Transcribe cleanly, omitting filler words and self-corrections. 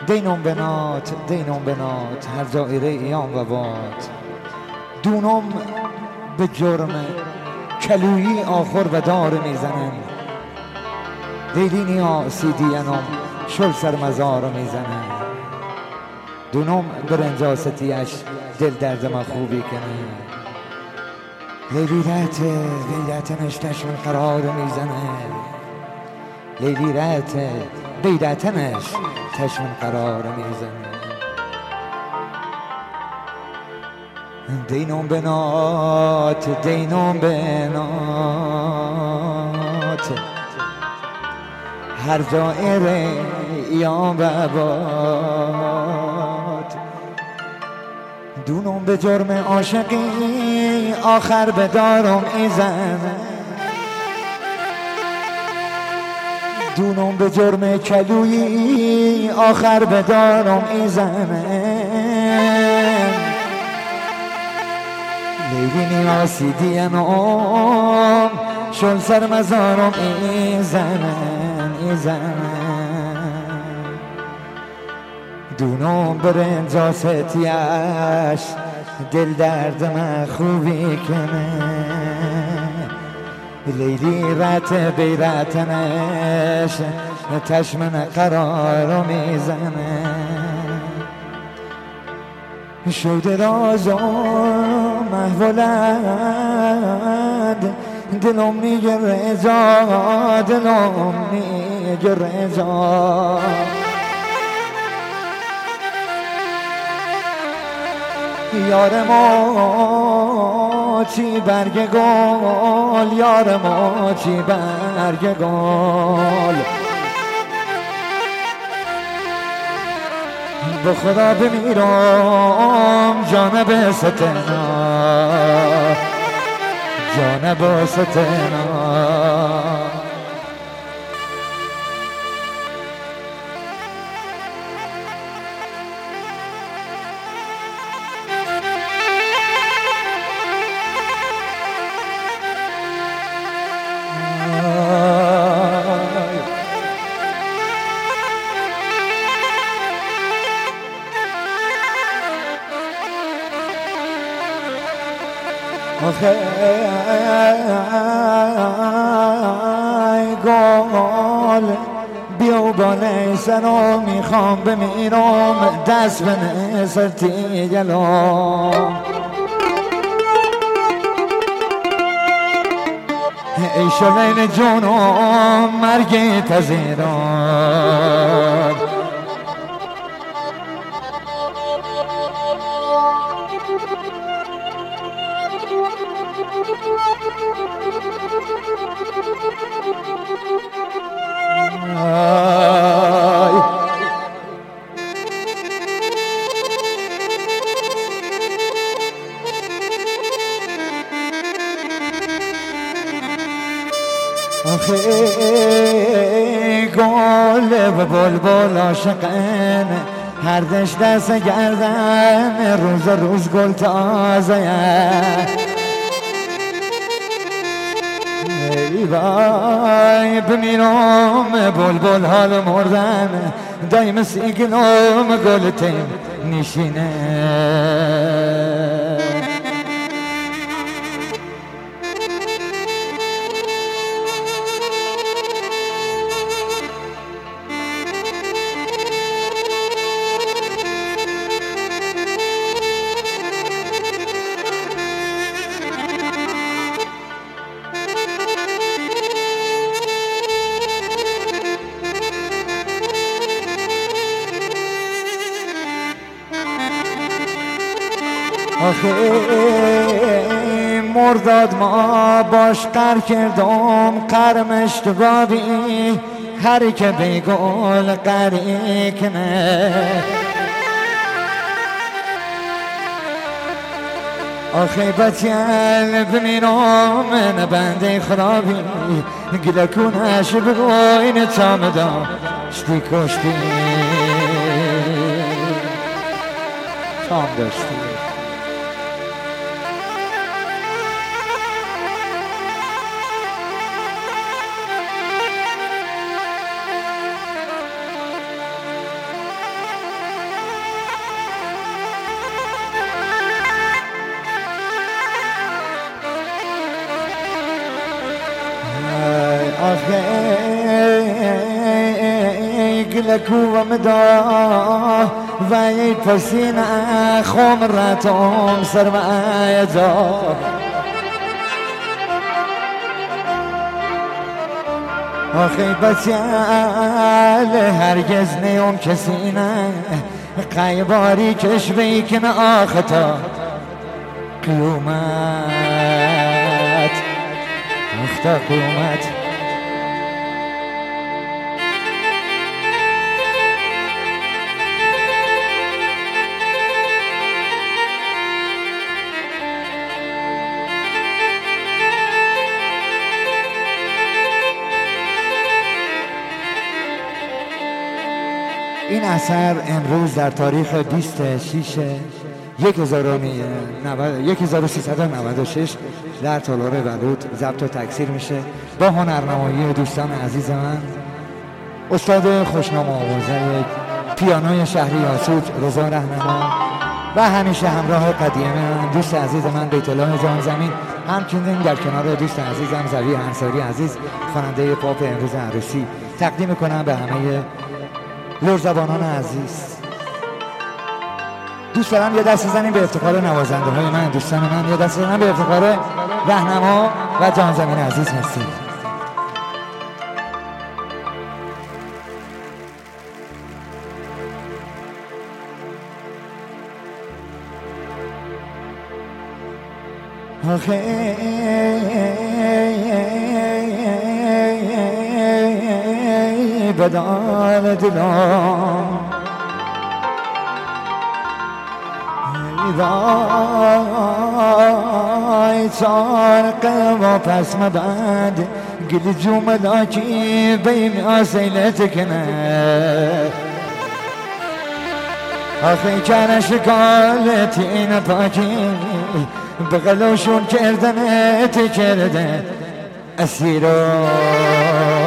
دینم بنات هر دایره ایام و باد دونم به جرم کلویی آخر و دار میزنن لیلی آسیدینم شل سر مزار میزنن دونم به رنجاستیش دل درد ما خوبی کنه لیلی نشتشون قرار میزنه لیلی بیدتنش تشون قرار میزنه دینم بنات هر دایره ایام و باد دونم به جرم عاشقی آخر به دارم ایزنه دونم به جرم کلویی آخر به دارم ایزنه لیلی نیاسی دینم شل سر مزارم ایزنن دونم برن جاستیش دل درد من خوبی کنه لیلی بیرتنش تشمن قرار میزنه شده رازم محولد دلم میگه رضا یار ما چی برگ گل یار ما چی برگ گل به خدا بمیرم جانب ستنا آخه گل بیا بالای سرم میخوام بمیرم دست به نسرتی گلم ای شلین جونم مرگی تزیرم آخه گل و بلبل عاشقن هر دست گردن روز گل تازه ای وای بمیرم بلبل حال مردن دایم سیگنم گل تیم نشینه آخه مرداد ما باش قر کردم قرمش تو بابی هر که بگل قری کنه آخه بطیل بمیرم من بنده خرابی گلکونش بگوین تامدا شتی کشتی تام داشتی آخه گلکو و مدا و ای پسین خم راتم سرمایه جا آخه بچل هرگز نیون کسی نه قیباری کشوی کن آختا قیومت اختا قیومت این اثر امروز در تاریخ 26/1396 در تالار ولود ضبط و تکثیر میشه با هنرنمایی دوستان عزیز من استاد خوشنام آوازه پیانوی شهری یاسوج رضا رهنما و همیشه همراه قدیمی من دوست عزیز من بیت الله جان زمین، همچنین در کنار دوست عزیزم زوی انصاری عزیز خواننده پاپ امروز عروسی تقدیم کنم به همه لرزبانان عزیز. دوست دارم یه دست بزنیم به افتخار نوازنده های من، دوستان من، یه دست بزنیم به افتخار رهنما و جان زمین عزیز هستید. آخه بدان دلم وای چارق و پس مبند گل جملاکی بیم آسیلت کنه آخه کنه شکالت این پاکی بغلوشون کردنت کرده اسیرو